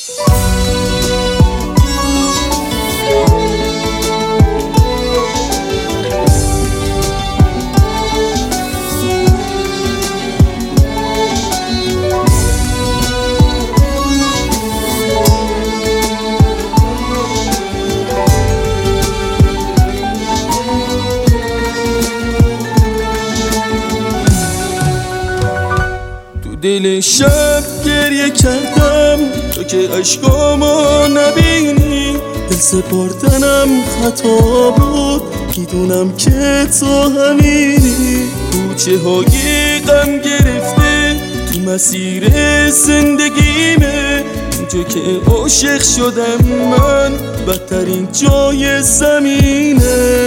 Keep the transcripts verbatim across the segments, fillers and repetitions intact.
دل شب گریه کردم تو که عشقامو نبینی، دل سپردنم خطا بود، میدونم که تو همینی. کوچه های غم گرفته تو مسیر زندگیمه، اونجا که عاشق شدم من بدترین جای زمینه.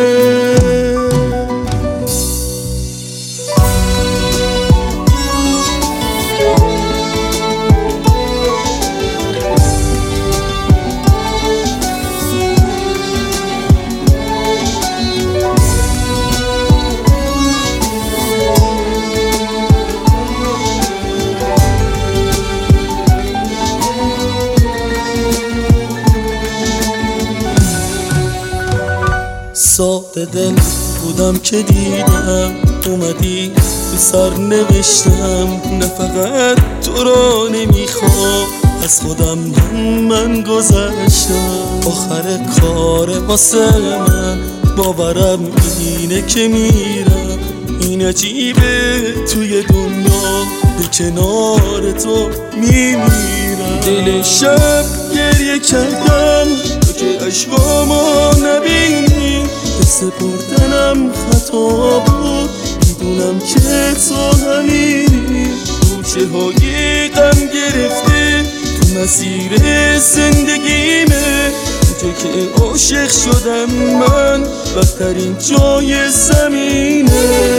ساده دل بودم که دیدم اومدی تو سر نوشتم، نه فقط تو را نمیخوام از خودم من گذشتم. آخر کار واسه من باورم اینه که میرم، این عجیبه توی دنیا به کنار تو میمیرم. دل شب گریه کردم تو که عشقامو نبینی، سپردنم خطا بود، میدونم که تو همینی. کوچه های غم گرفته تو مسیر زندگیمه، اونجا که عاشق شدم من بدترین جای زمینه.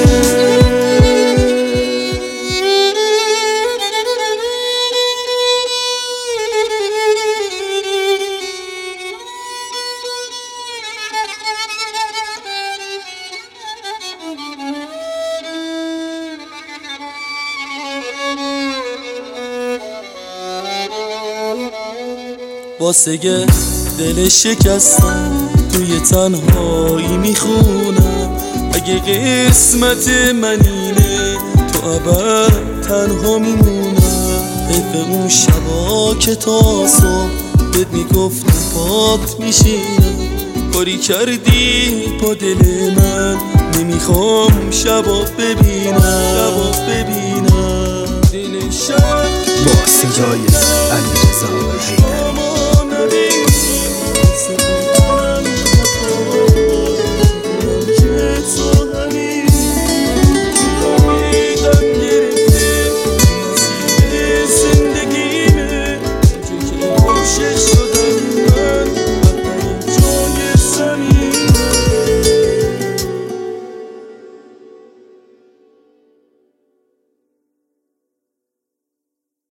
واسه دل شکستم توی تنهایی میخونم، اگه قسمت من اینه تو ابد تنها میمونم. حیف اون شبا که تا صبح بهت میگفتم پات میشینم، کاری کردی با دل من نمیخوام شبا ببینم شبا ببینم. دل شب با صدای علیرضا حیدری.